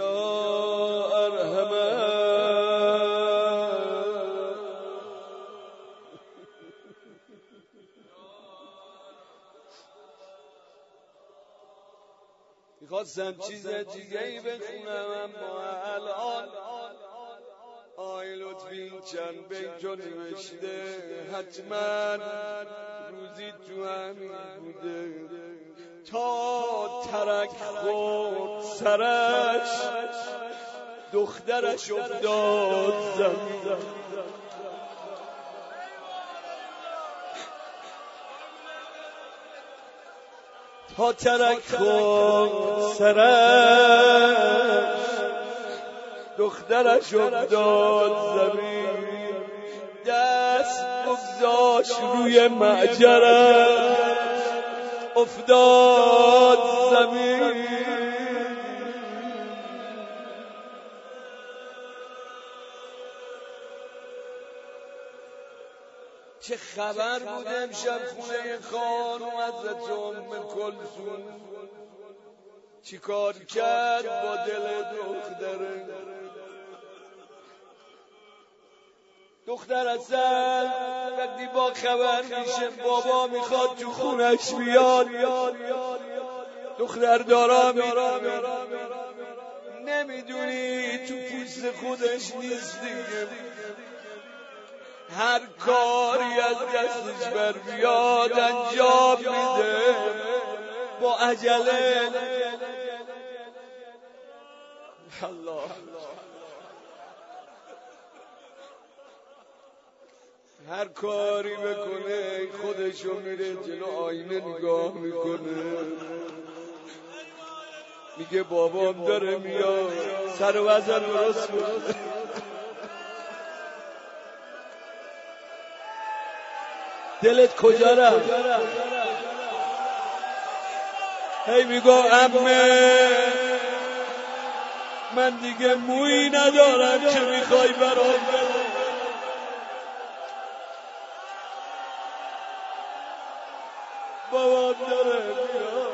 یا ارحمن. میخواستم چیز دیگه‌ای بخونم اما الان آی لطفی چند بیتو نوشته، حتما روزی تو همین بوده. تا ترک خورد سرش دخترش افتاد زمین. تا ترک خورد سرش دخترش افتاد زمین. دست بگذاشت روی معجرش افتاد زمین. چه خبر بود امشب خونه خانم حضرت ام کلثوم؟ چی کار کرد با دل دختره؟ دختر اصلا وقتی با خبر میشه بابا میخواد تو خونش بیاد، دختر دارا میره، نمیدونی تو پوست خودش نیست دیگه. هر کاری از دستش بر بیاد انجام میده با عجله. الله هر کاری بکنه خودشو میره جلو آینه نگاه میکنه، میگه بابام داره میاد، سر وزن درست کنه. دلت کجا رفت؟ هی میگو عمه من دیگه مویی ندارم که میخوای برام بدی. بابام داره میاد.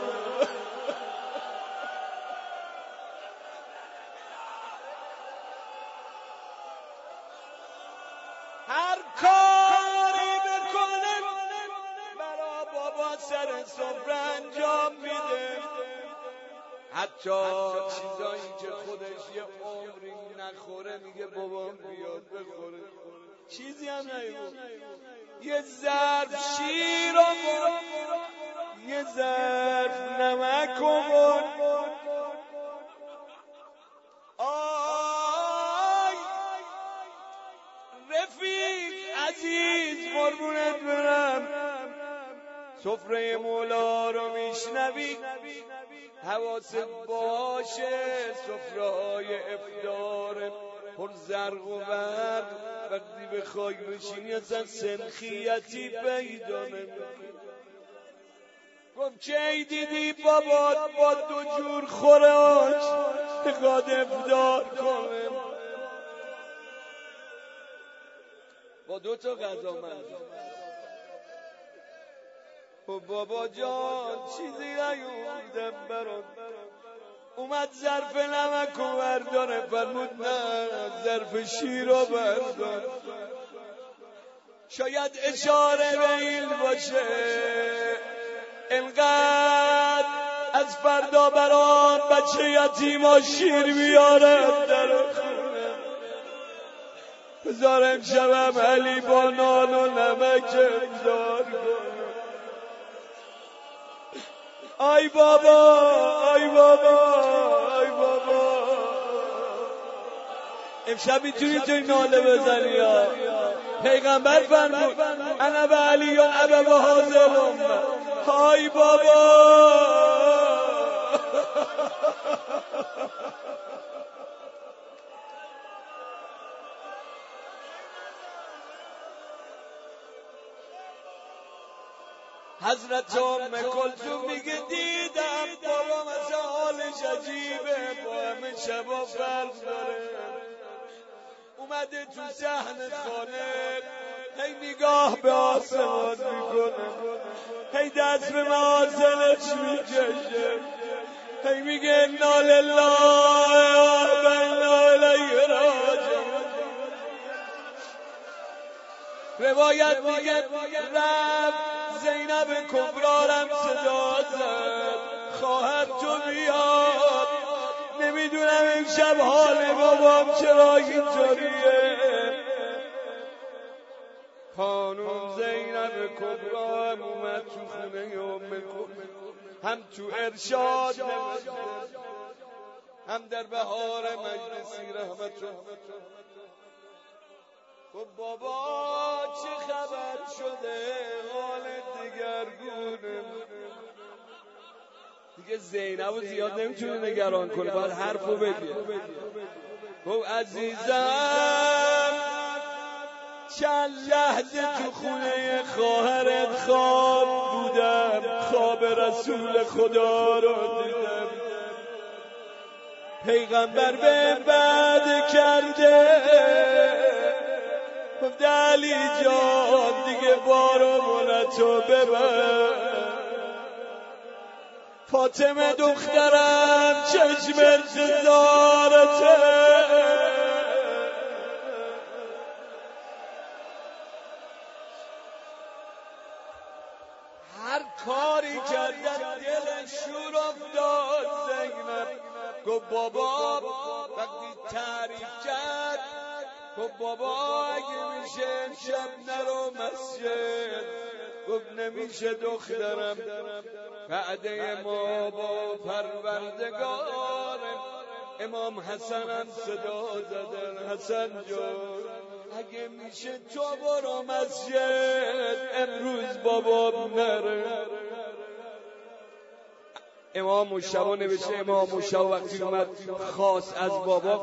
هر کاری بکنه برا بابا سر سفره انجام میده، حتی چیزایی که خودش یه عمری نخوره میگه بابام بیاد بخوره. چیزی هم نگو، یه ظرف شیر آورد، یه ظرف نمک آورد. آی رفیق عزیز قربونت برم، سفره مولا رو میشنوی حواست باشه. سفره‌های افطار پر زرق و برق وقتی بخوای بشینی اصلا سنخیتی پیدا نمی‌کنی. گفت کی دیدی بابات با 2 جور خوراک بخواد افطار کنه؟ با 2 تا غذا من. بابا جان چیزی نیومدم برات. اومد ظرف نمک رو برداره، فرمود نه ظرف شیر رو بردار. شاید اشاره به این باشه انقدر از فردا بران بچه یتیما شیر بیاره در خونه. بذار امشبم علی با نان و نمک افطار کنه. آی بابا آی بابا آی بابا، امشب میتونی توی ناله بزنی یا پیغمبر فرمود انا به علی و ابا و حاضرم. آی بابا حضرت ام کلثوم میگه دیدم بابام از حالش عجیبه، با همه شبا فرق داره. اومده تو صحن خانه، هی نگاه به آسمان میکنه، هی دست به محاسنش میکشه، هی میگه انا لله روایت میگه رفت زینب کبرارم صدا زد خواهر تو بیاد، نمیدونم امشب حال بابام چرا اینطوریه. خانم زینب کبرا هم اومد تو خونه ام کلثوم، هم تو ارشاد هم در بهار مجلسی رحمت الله. خب بابا چه خبر شده، حالت دگرگونه. دیگه زینبو زیاد نمیتونه نگران کنه، باید حرفو بگه. خب عزیزم چند لحظه تو خونه خواهرت خواب بودم، خواب رسول خدا رو دیدم. پیغمبر به بعد کرده، گفت علی جان دیگه بارو مولتو ببر. فاطمه دخترم چشم انتظارته، هر کاری کردم دلش شور افتاد. زینب گفت بابا وقتی تعریف کرد، گفت بابا اگه میشه امشب نرو مسجد. گفت نمیشه دخترم، وعده ما با پروردگار. امام حسن هم صدا زدن حسن جان اگه میشه تو برو مسجد، امروز بابا نره. امام مشتبه نوشته امام مشتبه وقتی اومد خواست از بابا